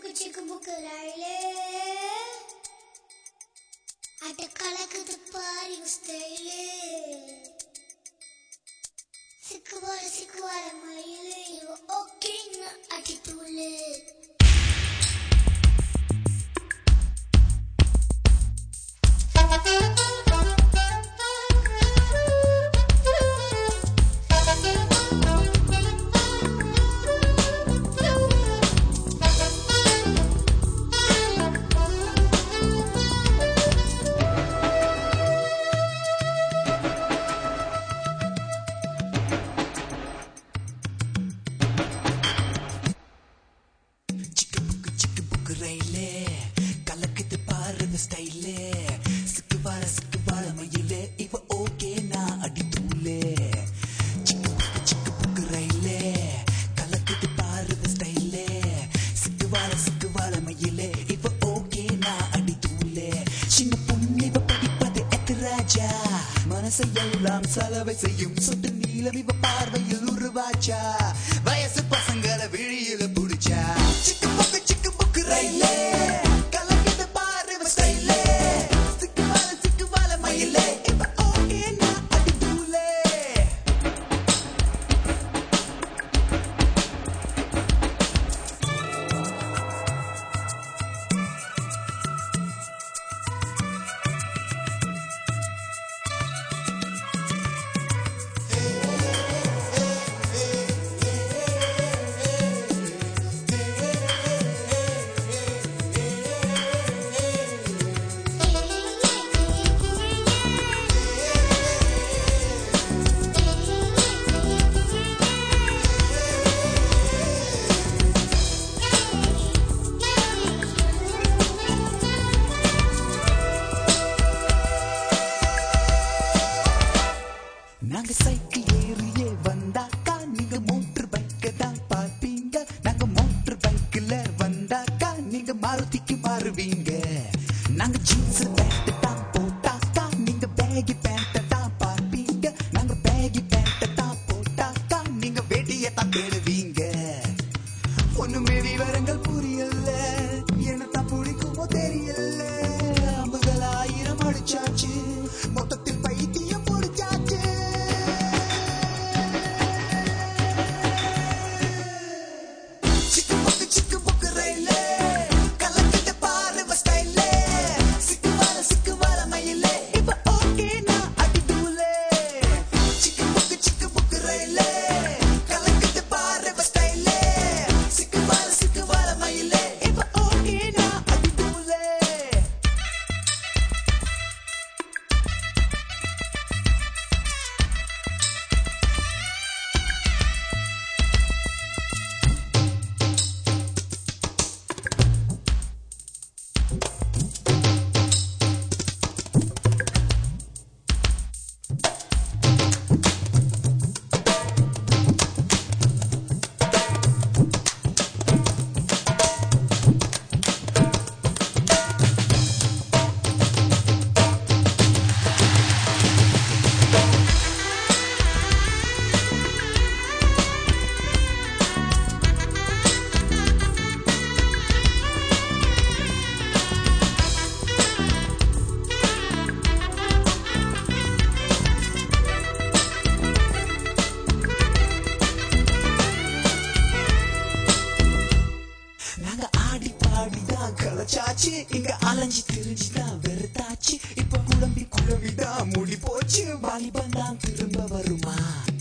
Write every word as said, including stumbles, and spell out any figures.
book சிக்கு book ரயிலே அட்ட கலக்குது பாரு ஸ்டைலே சிக்கு வர சிக்கு வர மயிலே இவ ஓகேங்க அடி தூளே கலக்குது பாரு ஸ்டைலே சிக்கு வார சிக்கு வார மயிலே இவ ஓகே நான் அடி தூளே சிக்கு புக்கு சிக்கு புக்கு ரயிலே கலக்குது பாரு ஸ்டைலே சிக்கு வார சிக்கு வார மயிலே இவ ஓகே நான் அடி தூளே சின்ன பொண்ணு இவ படிப்பது எத்து ராஜா மனசை எல்லாம் சலவை செய்யும் சொட்டு நீளம் இவ பார்வையில் உருவாச்சா வயசு பசங்களை விழியில புடிச்சா சிக்கு புக்கு சிக்கு புக்கு ரயிலே நாங்க சைக்கிள் ஏறியே வந்தாக்கா நீங்க மோட்டர் பைக்க தான் பார்ப்பீங்க நாங்க மோட்டர் பைக்ல வந்தாக்கா நீங்க மாருதிக்கு மாறுவீங்க நாங்க ஜீன்ஸ் பேண்ட் தான் போட்டாக்கா நீங்க பேகி பேண்ட் தான் பார்ப்பீங்க நாங்க பேகி பேண்ட் தான் போட்டாக்கா நீங்க வேட்டியை தான் தேடுவீங்க ஒண்ணுமே விவரங்கள் புரியல என்னத்தான் பிடிக்குமோ தெரியல ஐம்பதுகள் ஆயிரம் அடிச்சாச்சு மொத்தத்தில் பைத்தியம் பிடிச்சாச்சு கலச்சாச்சு இங்க அலைஞ்சி திரிஞ்சுதான் வெறுத்தாச்சு இப்ப குழம்பி குழம்பிதான் மூடி போச்சு வாலிபன் தான் திரும்ப வருமா